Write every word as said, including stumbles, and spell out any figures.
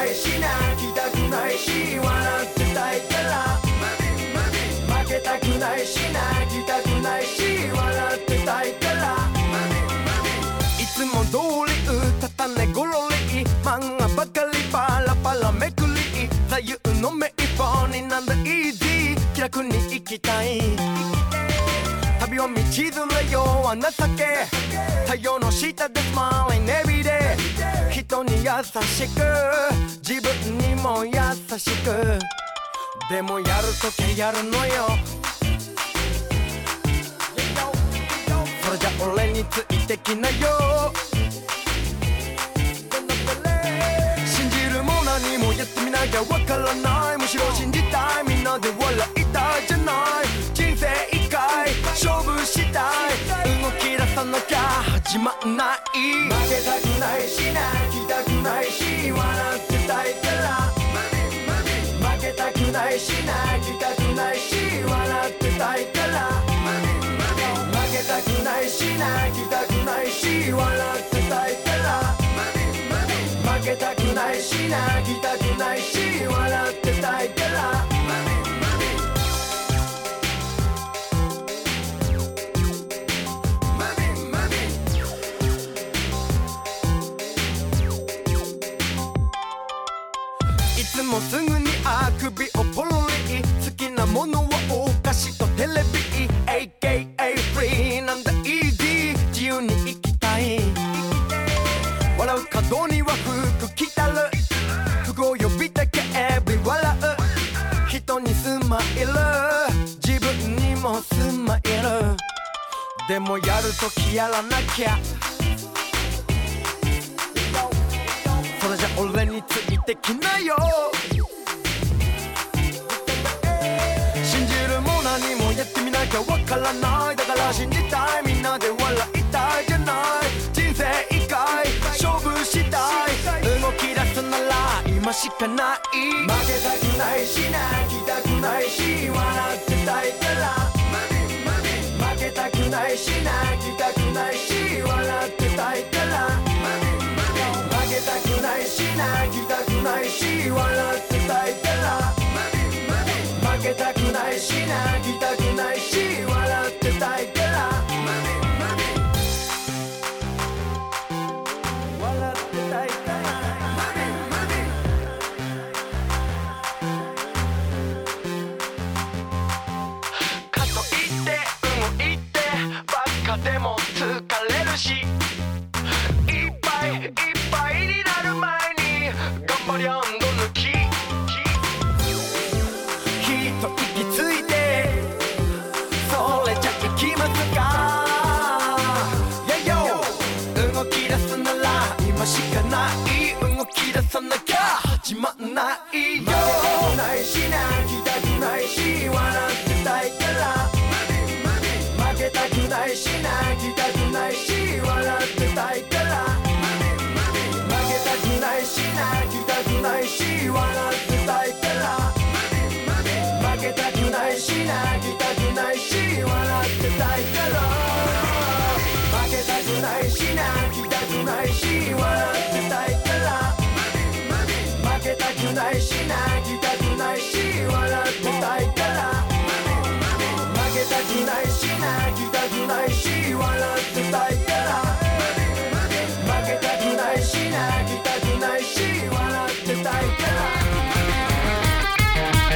ないし泣きたくないし笑ってたいから負けたくないし泣きたくないし笑ってたいからいつも通り歌ったねゴロリ漫画ばかりパラパラめくり左右のメイポになんだイージー気楽に生きたい旅は道連れよは情け太陽の下でスマイルエビで人に優しく自分にも優しくでもやるときやるのよそれじゃ俺についてきなよ信じるも何もやってみなきゃわからないむしろ信じたいみんなで笑いたいじゃない人生一回勝負したい動き出さなきゃ始まんない負けたくないし泣きたくないし笑ってたいから負けたくないし泣きたくないし笑ってたいから負けたくないし泣きたくないし笑ってたいから負けたくないし泣きたくないし笑ってたいからいつもすぐにあくびをポロリ好きなものはお菓子とテレビ エーケーエー フリーなんだイージー自由に生きたい笑う角には服着たる服を呼びたけエブリ笑う人にスマイル自分にもスマイルでもやるときやらなきゃそれじゃ俺についてきなよ信じるも何もやってみなきゃわからないだから信じたいみんなで笑いたいじゃない人生一回勝負したい動き出すなら今しかない負けたくないし泣きたくないし笑ってたいから負けたくないし泣きたくないし笑ってたいから負けたくないし泣きたくないし笑ってたいから負けたくないし泣きたくないし笑ってたいから笑ってたいからかといって動いてばっかでも疲れるしいっぱいいっぱいになる前に頑張りゃんど抜きひと息ついてそれじゃいきますか Yeah yo 動き出すなら今しかない動き出さなきゃ始まんないよ負けたくないし泣きたくないし笑ってたいから負けたくないし